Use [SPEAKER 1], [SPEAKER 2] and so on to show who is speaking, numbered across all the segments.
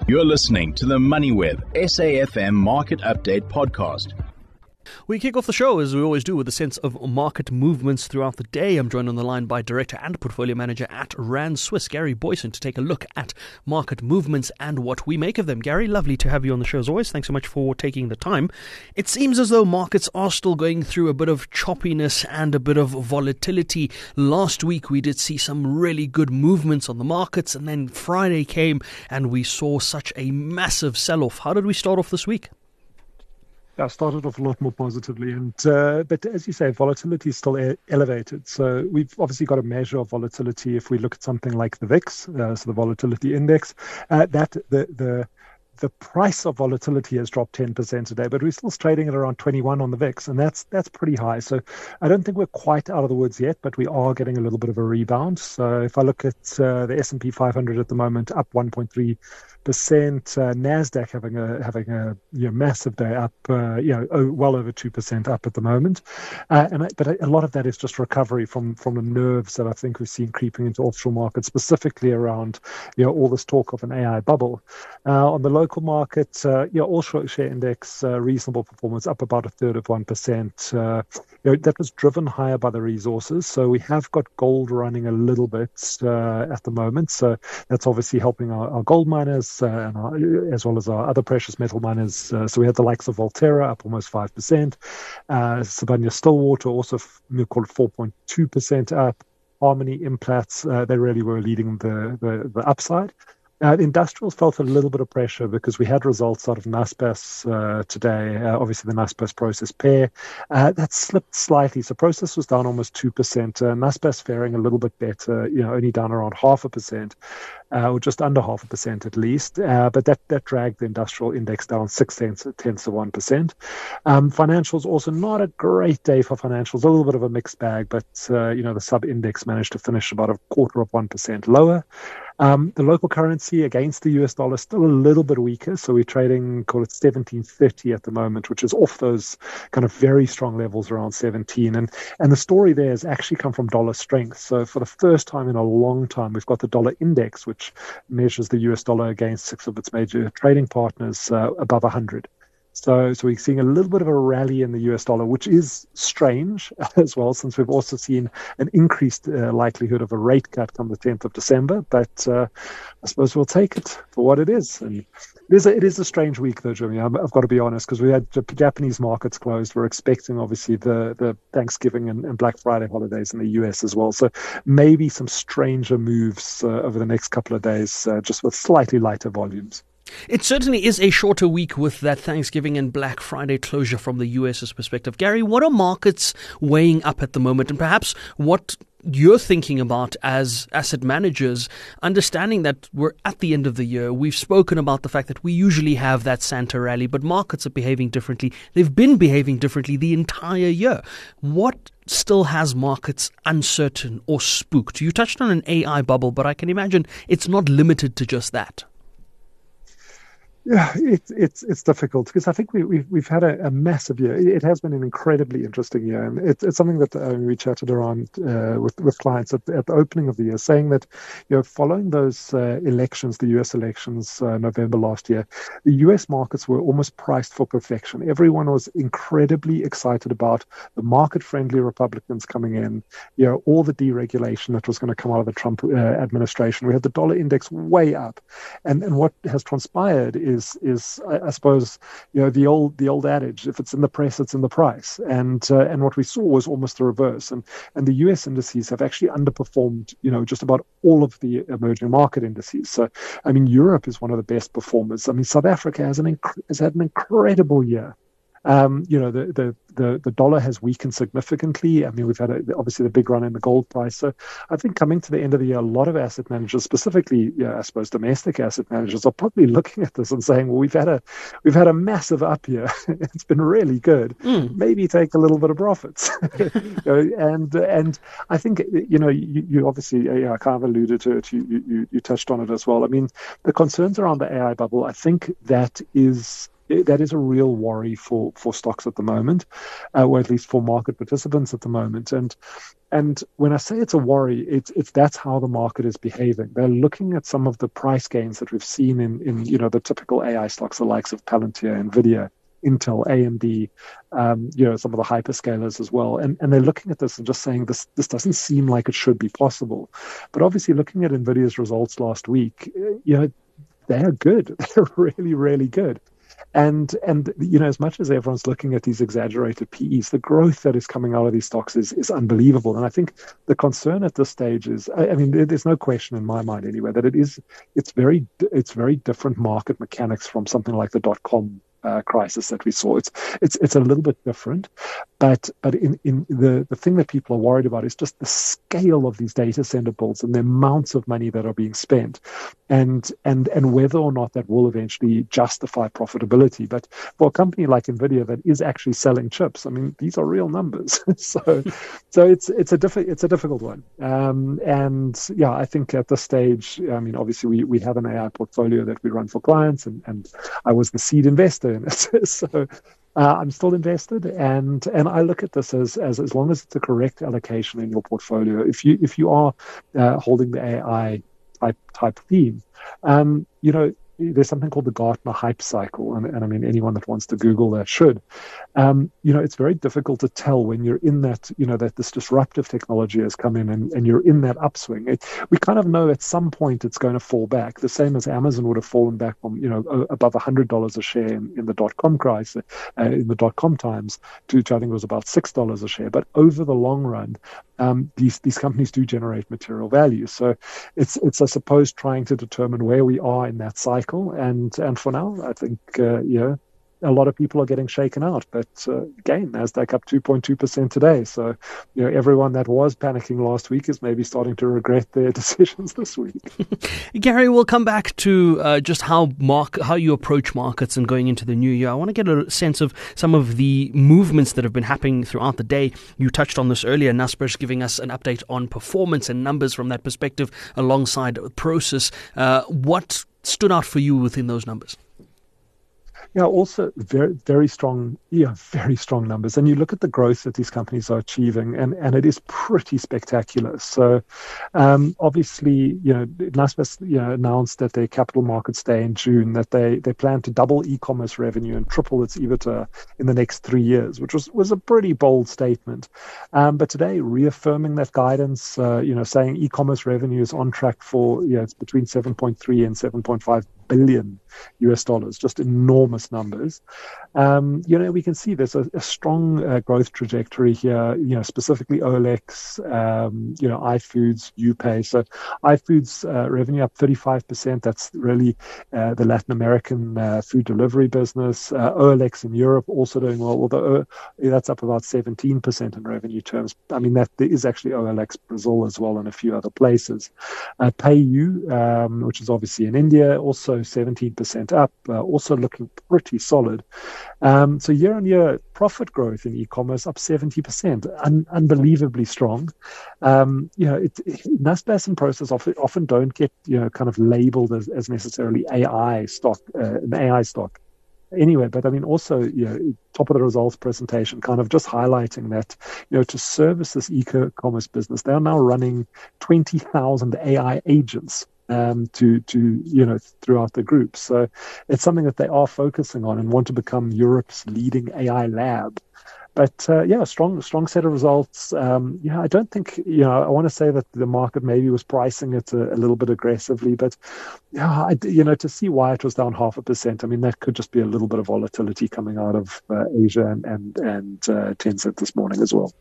[SPEAKER 1] You're listening to the MoneyWeb SAFM Market Update Podcast.
[SPEAKER 2] We kick off the show, as we always do, with a sense of market movements throughout the day. I'm joined on the line by Director and Portfolio Manager at Rand Swiss, Gary Boyson, to take a look at market movements and what we make of them. Gary, lovely to have you on the show as always. Thanks so much for taking the time. It seems as though markets are still going through a bit of choppiness and a bit of volatility. Last week, we did see some really good movements on the markets, and then Friday came and we saw such a massive sell-off. How did we start off this week?
[SPEAKER 3] I started off a lot more positively, but as you say, volatility is still elevated. So we've obviously got a measure of volatility if we look at something like the VIX, so the volatility index. The price of volatility has dropped 10% today, but we're still trading at around 21 on the VIX, and that's pretty high. So I don't think we're quite out of the woods yet, but we are getting a little bit of a rebound. So if I look at the S&P 500 at the moment, up 1.3%, Nasdaq having a massive day, up well over 2% up at the moment, but a lot of that is just recovery from the nerves that I think we've seen creeping into offshore markets, specifically around all this talk of an AI bubble. On the local market, all share index reasonable performance, up about a third of 1%. That was driven higher by the resources. So we have got gold running a little bit at the moment. So that's obviously helping our gold miners as well as our other precious metal miners. So we had the likes of Valterra up almost 5%. Sibanye-Stillwater also called 4.2% up. Harmony, Implats, they really were leading the upside. The industrials felt a little bit of pressure because we had results out of Naspers today. Obviously, the Naspers process pair that slipped slightly. So process was down almost 2%. Naspers faring a little bit better, only down around 0.5%, or just under 0.5% at least. But that dragged the industrial index down 0.6 of 1%. Financials also not a great day for financials. A little bit of a mixed bag, but the sub index managed to finish about 0.25% lower. The local currency against the US dollar still a little bit weaker. So we're trading, call it 17.30 at the moment, which is off those kind of very strong levels around 17. And the story there has actually come from dollar strength. So for the first time in a long time, we've got the dollar index, which measures the US dollar against 6 of its major trading partners above 100. So we're seeing a little bit of a rally in the US dollar, which is strange as well, since we've also seen an increased likelihood of a rate cut come the 10th of December. But I suppose we'll take it for what it is. And it is a strange week, though, Jimmy. I've got to be honest, because we had the Japanese markets closed. We're expecting, obviously, the Thanksgiving and Black Friday holidays in the US as well. So maybe some stranger moves over the next couple of days, just with slightly lighter volumes.
[SPEAKER 2] It certainly is a shorter week with that Thanksgiving and Black Friday closure from the US's perspective. Gary, what are markets weighing up at the moment, and perhaps what you're thinking about as asset managers, understanding that we're at the end of the year? We've spoken about the fact that we usually have that Santa rally, but markets are behaving differently. They've been behaving differently the entire year. What still has markets uncertain or spooked? You touched on an AI bubble, but I can imagine it's not limited to just that.
[SPEAKER 3] Yeah, it's difficult because I think we've had a massive year. It has been an incredibly interesting year, and it's something that we chatted around with clients at the opening of the year, saying that following those elections, the US elections, November last year, the US markets were almost priced for perfection. Everyone was incredibly excited about the market-friendly Republicans coming in, all the deregulation that was going to come out of the Trump administration. We had the dollar index way up, and what has transpired is I suppose the old adage, if it's in the press, it's in the price, and what we saw was almost the reverse, and the US indices have actually underperformed just about all of the emerging market indices. So I mean, Europe is one of the best performers. I mean, South Africa has had an incredible year. The dollar has weakened significantly. I mean, we've had obviously the big run in the gold price. So I think coming to the end of the year, a lot of asset managers, specifically, I suppose domestic asset managers, are probably looking at this and saying, well, we've had a massive up year. It's been really good. Maybe take a little bit of profits. And I think you obviously I kind of alluded to it. You touched on it as well. I mean, the concerns around the AI bubble, I think that is a real worry for stocks at the moment, or at least for market participants at the moment. And And when I say it's a worry, it's that's how the market is behaving. They're looking at some of the price gains that we've seen in the typical AI stocks, the likes of Palantir, Nvidia, Intel, AMD, some of the hyperscalers as well. And they're looking at this and just saying this doesn't seem like it should be possible. But obviously looking at Nvidia's results last week, they're good. They're really, really good. And as much as everyone's looking at these exaggerated PEs, the growth that is coming out of these stocks is unbelievable. And I think the concern at this stage is, there's no question in my mind anyway that it's very different market mechanics from something like the .com crisis that we saw. It's a little bit different, but in the thing that people are worried about is just the scale of these data center builds and the amounts of money that are being spent, and whether or not that will eventually justify profitability. But for a company like Nvidia that is actually selling chips, these are real numbers. so it's a difficult one. I think at this stage, obviously we have an AI portfolio that we run for clients, and I was the seed investor in it. So I'm still invested, and I look at this as long as it's a correct allocation in your portfolio. If you are holding the AI type theme, there's something called the Gartner hype cycle, and anyone that wants to Google that should. It's very difficult to tell when you're in that, that this disruptive technology has come in and you're in that upswing. We kind of know at some point it's going to fall back, the same as Amazon would have fallen back from, above $100 a share in the .com crisis, in the .com times, to I think it was about $6 a share. But over the long run, these companies do generate material value. So it's I suppose trying to determine where we are in that cycle. And for now, I think a lot of people are getting shaken out. But again, Nasdaq up 2.2% today. So everyone that was panicking last week is maybe starting to regret their decisions this week.
[SPEAKER 2] Gary, we'll come back to just how you approach markets and going into the new year. I want to get a sense of some of the movements that have been happening throughout the day. You touched on this earlier, Naspers giving us an update on performance and numbers from that perspective alongside Prosus. What stood out for you within those numbers?
[SPEAKER 3] Yeah, also very, very strong, very strong numbers. And you look at the growth that these companies are achieving, and it is pretty spectacular. So obviously, Naspers announced at their Capital Markets Day in June that they plan to double e-commerce revenue and triple its EBITDA in the next 3 years, which was a pretty bold statement. But today, reaffirming that guidance, saying e-commerce revenue is on track for, it's between 7.3 and 7.5 billion US dollars, just enormous numbers. We can see there's a strong growth trajectory here, specifically OLX, iFoods, UPay. So iFoods revenue up 35%. That's really the Latin American food delivery business. OLX in Europe also doing well, although that's up about 17% in revenue terms. That there is actually OLX Brazil as well and a few other places. PayU, which is obviously in India, also 17% up, also looking pretty solid. So year-on-year profit growth in e-commerce up 70%, unbelievably strong. Naspers and Prosus often don't get kind of labeled as necessarily an AI stock. Anyway, but also, top of the results presentation, kind of just highlighting that, to service this e-commerce business, they are now running 20,000 AI agents throughout the group. So it's something that they are focusing on and want to become Europe's leading AI lab. But strong set of results. I don't think, I want to say that the market maybe was pricing it a little bit aggressively, but to see why it was down 0.5%, that could just be a little bit of volatility coming out of Asia and Tencent this morning as well.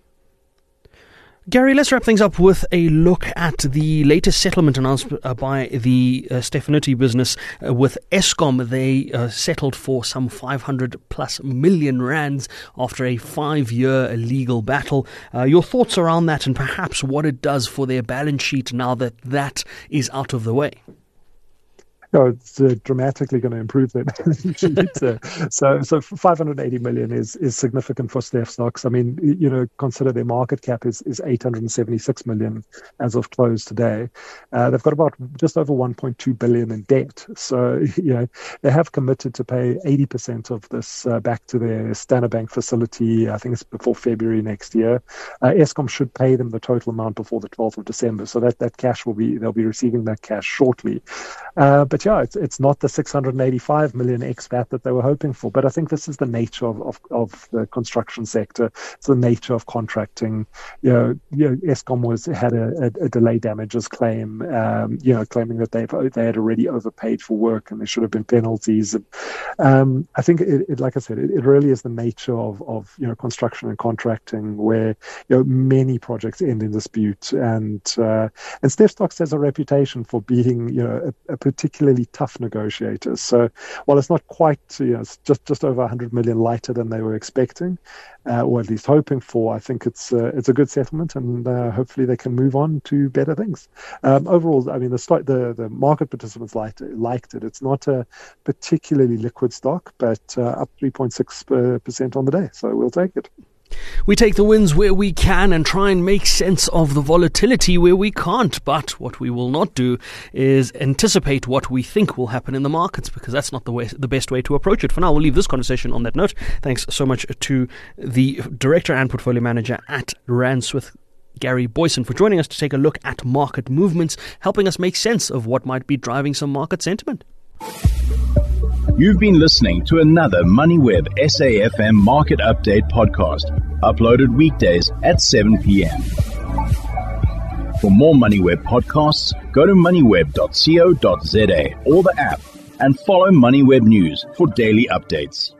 [SPEAKER 2] Gary, let's wrap things up with a look at the latest settlement announced by the Stefanutti business with Eskom. They settled for some 500 plus million rands after a 5-year legal battle. Your thoughts around that and perhaps what it does for their balance sheet now that is out of the way?
[SPEAKER 3] No, it's dramatically going to improve their balance sheet. So 580 million is significant for Steph stocks. I mean, consider their market cap is 876 million as of close today. They've got about just over 1.2 billion in debt. So, they have committed to pay 80% of this back to their Standard Bank facility. I think it's before February next year. Eskom should pay them the total amount before the 12th of December. So that cash they'll be receiving that cash shortly. But yeah, it's not the 685 million expat that they were hoping for. But I think this is the nature of the construction sector. It's the nature of contracting. Eskom had a delay damages claim, claiming that they had already overpaid for work and there should have been penalties. And I think it like I said, it really is the nature of construction and contracting where many projects end in dispute, and Steph Stocks has a reputation for being a particularly tough negotiators. So while it's not quite, it's just over 100 million lighter than they were expecting, or at least hoping for, I think it's a good settlement, and hopefully they can move on to better things. Overall, I mean, the market participants liked it. It's not a particularly liquid stock, but up 3.6% on the day. So we'll take it.
[SPEAKER 2] We take the wins where we can and try and make sense of the volatility where we can't. But what we will not do is anticipate what we think will happen in the markets, because that's not the best way to approach it. For now, we'll leave this conversation on that note. Thanks so much to the Director and Portfolio Manager at Rand Smith, Gary Boyson, for joining us to take a look at market movements, helping us make sense of what might be driving some market sentiment.
[SPEAKER 1] You've been listening to another MoneyWeb SAFM Market Update podcast, uploaded weekdays at 7 p.m. For more MoneyWeb podcasts, go to moneyweb.co.za or the app, and follow MoneyWeb News for daily updates.